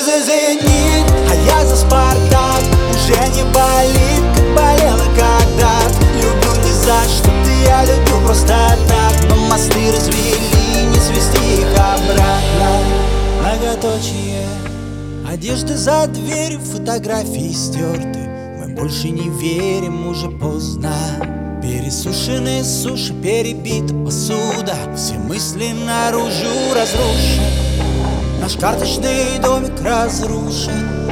за «Зенит», а я за «Спартак». Уже не болит, как болело когда-то. Люблю не за что-то, я люблю просто так. Но мосты развели, не свести их обратно. Многоточие. Одежды за дверью, фотографии стерты. Мы больше не верим, уже поздно. Пересушенные суши, перебита посуда. Все мысли наружу разрушен. Наш карточный домик разрушен.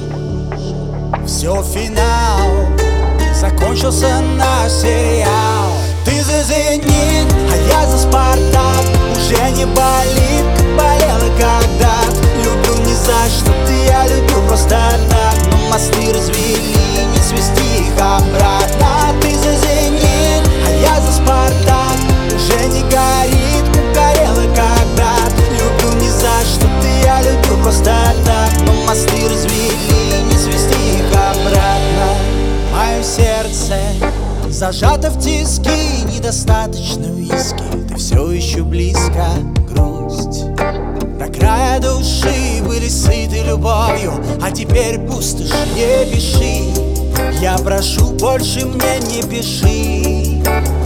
Все, финал. Закончился наш сериал. Ты за «Зенит», а я за «Спартак». Уже не болит, как болело когда-то. Люблю не за что-то, я люблю просто так. Но мосты развели, не свести их обратно. Ты за «Зенит», а я за «Спартак». Уже не горит, как горело когда-то. Люблю не за что-то, я люблю просто так. Но мосты развели, не свести их обратно. Мое сердце зажато в тиски, недостаточно виски. Ты все еще близко, грусть. До края души были сыты любовью, а теперь пустошь, не пиши. Я прошу, больше мне не пиши.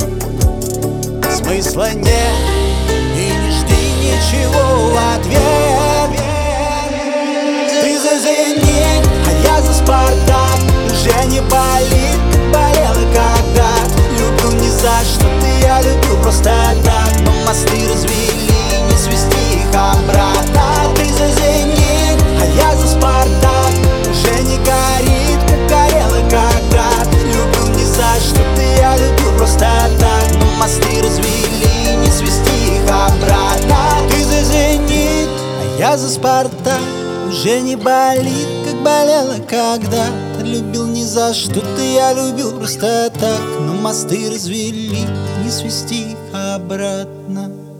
Смысла нет, и не жди ничего в ответ. Ты за «Зенит», а я за «Спартак». Уже не болит, как болело когда-то. Люблю не за что-то, я люблю просто так. Но мосты развели, не свести их обратно. Ты за «Зенит», а я за «Спартак». Уже не горит, как горело когда-то. Люблю не за что-то, я люблю просто так. Но мосты развели, не свести их обратно. Ты за «Зенит», а я за «Спартак». Уже не болит, как болело когда-то. Любил не за что-то, я любил просто так. Но мосты развели, не свести их обратно.